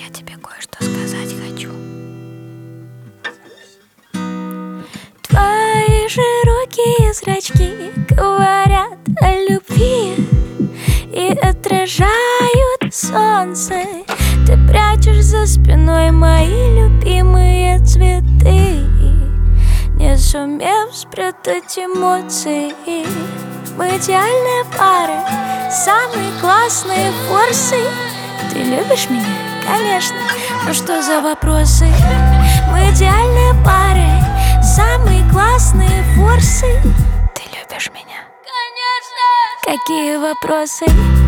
Я тебе кое-что сказать хочу. Твои широкие зрачки говорят о любви и отражают солнце. Ты прячешь за спиной мои любимые цветы, не сумев спрятать эмоции. Мы идеальная пара, самые классные форсы. Ты любишь меня? Конечно. Ну что за вопросы? Мы идеальная пара, самые классные форсы. Ты любишь меня? Конечно. Какие вопросы?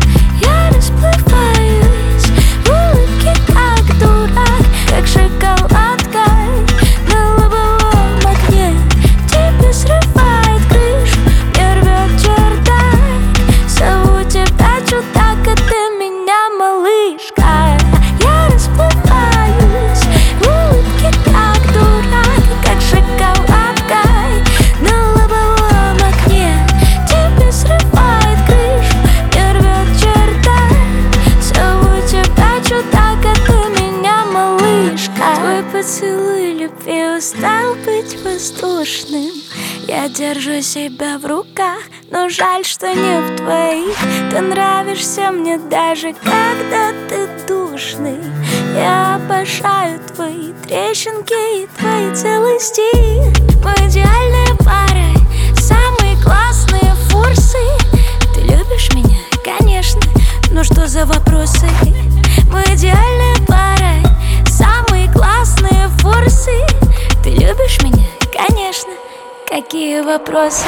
Я расплываюсь в улыбке, как дурак, как шоколадка на лобовом окне. Тебе срывает крышу, мне рвет чердак. Зову тебя чудак, а ты меня малышка. Я расплываюсь в улыбке, как дурак, как шоколадка на лобовом окне. Тебе срывает крышу, мне рвет чердак. Зову тебя чудак, а ты меня малышка. Твой поцелуй любви устал быть воздушным. Я держу себя в руках, но жаль, что не в твоих. Ты нравишься мне даже когда ты душный. Я обожаю твои трещинки и твои целости. Мы идеальная пара, самые классные форсы. Ты любишь меня? Конечно. Ну что за вопросы? Мы идеальная пара, самые классные форсы. Ты любишь меня? Конечно. Какие вопросы?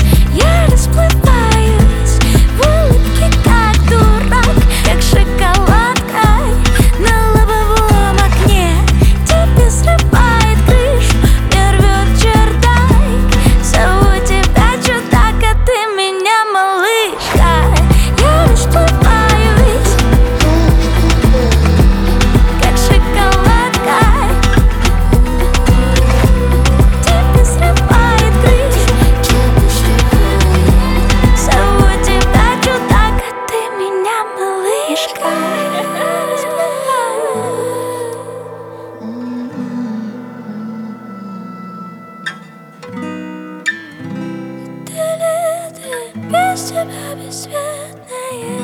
Я расплываюсь в улыбке, как дурак, как шоколадка на лобовом окне. Тебе срывает крышу, мне рвет чердак. Зову тебя чудак, а ты меня малышка. Я расплываюсь, как шоколадка. Тебе срывает крышу, зову тебя чудак, а ты меня малышка. Без тебя бесцветное